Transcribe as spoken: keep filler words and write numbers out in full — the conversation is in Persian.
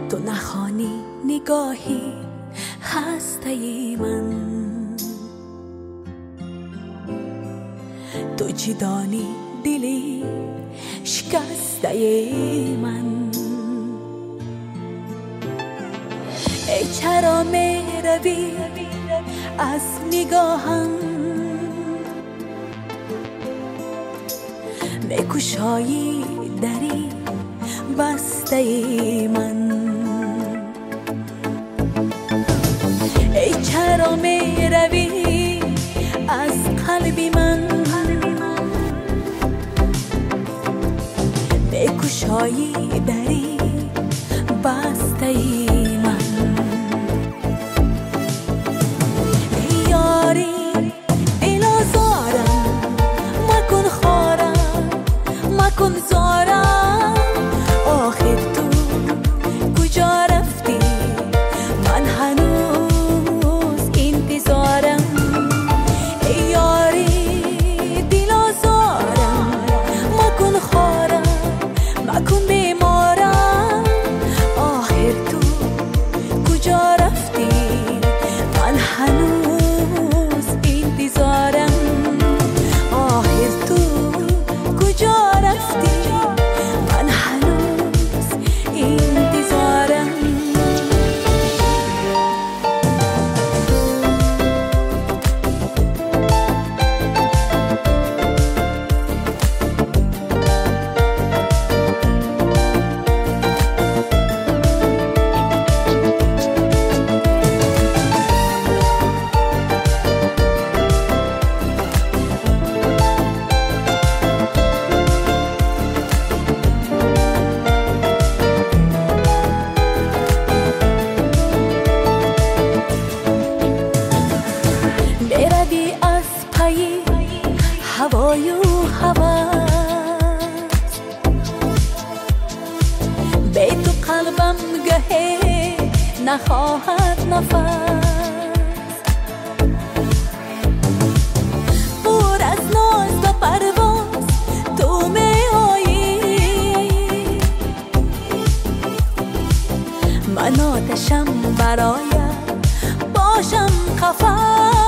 تو نخوانی نگاهی هسته من، تو چی دانی دلی شکسته من. ای چرا می روی از نگاهم، می کشایی دری بسته من. ای چرا می روی از قلبی من، می کشایی دری بسته من. ای یاری دل آزارم مکن خارم، مکن زارم. آخر تو کجا رفتی؟ من هنوز انتظارم. ای یاری دل آزارم مکن خارم، مکن بیمارم. آخر تو کجا رفتی؟ من هنوز انتظارم. آخر تو کجا رفتی؟ من هنوز انتظارم. بروی از پای هوای و هوس، به تو قلبم گهی نخواهد نفس. پر از ناز و پرواز تو می آیی، من آتشم برایت باشم قفس.